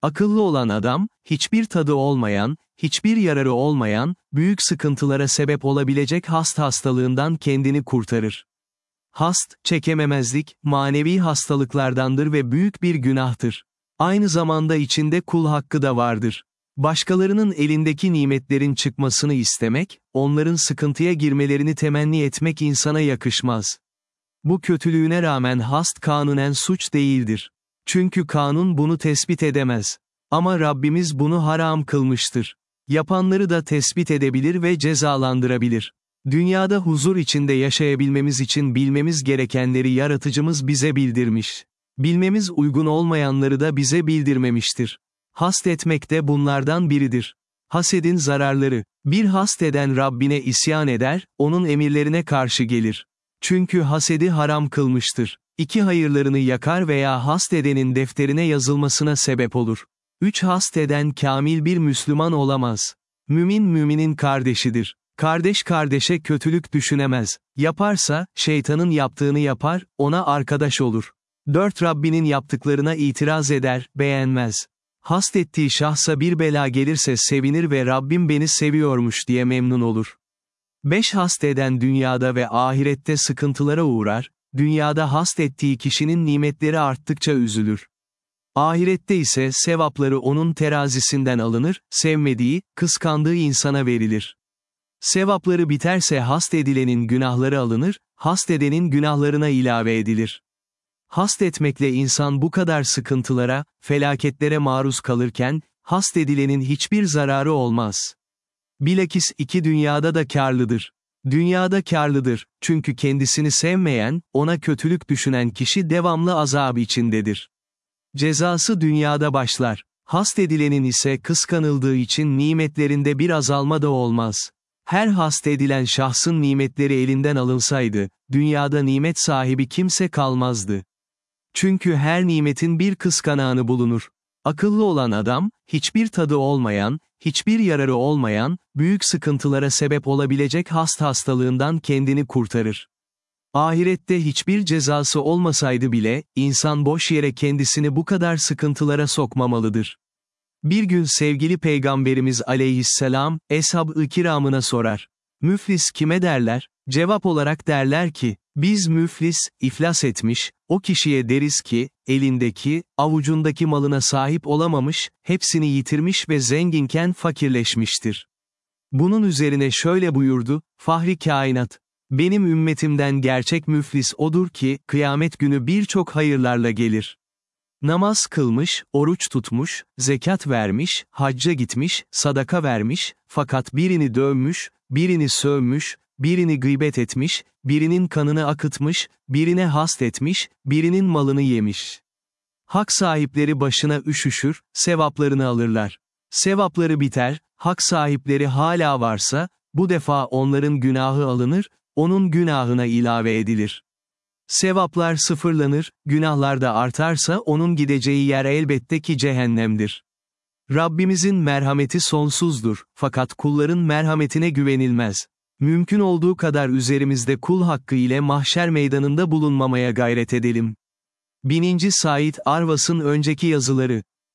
Akıllı olan adam, hiçbir tadı olmayan, hiçbir yararı olmayan, büyük sıkıntılara sebep olabilecek hastalığından kendini kurtarır. Çekememezlik, manevi hastalıklardandır ve büyük bir günahtır. Aynı zamanda içinde kul hakkı da vardır. Başkalarının elindeki nimetlerin çıkmasını istemek, onların sıkıntıya girmelerini temenni etmek insana yakışmaz. Bu kötülüğüne rağmen kanunen suç değildir. Çünkü kanun bunu tespit edemez. Ama Rabbimiz bunu haram kılmıştır. Yapanları da tespit edebilir ve cezalandırabilir. Dünyada huzur içinde yaşayabilmemiz için bilmemiz gerekenleri Yaratıcımız bize bildirmiş. Bilmemiz uygun olmayanları da bize bildirmemiştir. Hasd etmek de bunlardan biridir. Hasedin zararları: bir hasd eden Rabbine isyan eder, onun emirlerine karşı gelir. Çünkü hasedi haram kılmıştır. 2 hayırlarını yakar veya hasd edenin defterine yazılmasına sebep olur. 3 hasd eden kamil bir Müslüman olamaz. Mümin müminin kardeşidir. Kardeş kardeşe kötülük düşünemez. Yaparsa, şeytanın yaptığını yapar, ona arkadaş olur. 4 Rabbinin yaptıklarına itiraz eder, beğenmez. Hasd ettiği şahsa bir bela gelirse sevinir ve Rabbim beni seviyormuş diye memnun olur. 5 hasd eden dünyada ve ahirette sıkıntılara uğrar, dünyada hasd ettiği kişinin nimetleri arttıkça üzülür. Ahirette ise sevapları onun terazisinden alınır, sevmediği, kıskandığı insana verilir. Sevapları biterse hasd edilenin günahları alınır, hasd edenin günahlarına ilave edilir. Hasd etmekle insan bu kadar sıkıntılara, felaketlere maruz kalırken, hasd edilenin hiçbir zararı olmaz. Bilakis 2 dünyada da kârlıdır. Dünyada kârlıdır, çünkü kendisini sevmeyen, ona kötülük düşünen kişi devamlı azap içindedir. Cezası dünyada başlar. Hasd edilenin ise kıskanıldığı için nimetlerinde bir azalma da olmaz. Her hasd edilen şahsın nimetleri elinden alınsaydı, dünyada nimet sahibi kimse kalmazdı. Çünkü her nimetin bir kıskananı bulunur. Akıllı olan adam, hiçbir tadı olmayan, hiçbir yararı olmayan, büyük sıkıntılara sebep olabilecek hastalığından kendini kurtarır. Ahirette hiçbir cezası olmasaydı bile, insan boş yere kendisini bu kadar sıkıntılara sokmamalıdır. Bir gün sevgili Peygamberimiz aleyhisselam, Eshab-ı kiramına sorar. Müflis kime derler? Cevap olarak derler ki, biz müflis, iflas etmiş, o kişiye deriz ki, elindeki, avucundaki malına sahip olamamış, hepsini yitirmiş ve zenginken fakirleşmiştir. Bunun üzerine şöyle buyurdu, Fahri kainat, benim ümmetimden gerçek müflis odur ki, kıyamet günü birçok hayırlarla gelir. Namaz kılmış, oruç tutmuş, zekat vermiş, hacca gitmiş, sadaka vermiş, fakat birini dövmüş, birini sövmüş, birini gıybet etmiş, birinin kanını akıtmış, birine hasd etmiş, birinin malını yemiş. Hak sahipleri başına üşüşür, sevaplarını alırlar. Sevapları biter, hak sahipleri hala varsa, bu defa onların günahı alınır, onun günahına ilave edilir. Sevaplar sıfırlanır, günahlar da artarsa onun gideceği yer elbette ki cehennemdir. Rabbimizin merhameti sonsuzdur, fakat kulların merhametine güvenilmez. Mümkün olduğu kadar üzerimizde kul hakkı ile mahşer meydanında bulunmamaya gayret edelim. 1000. Said Arvas'ın önceki yazıları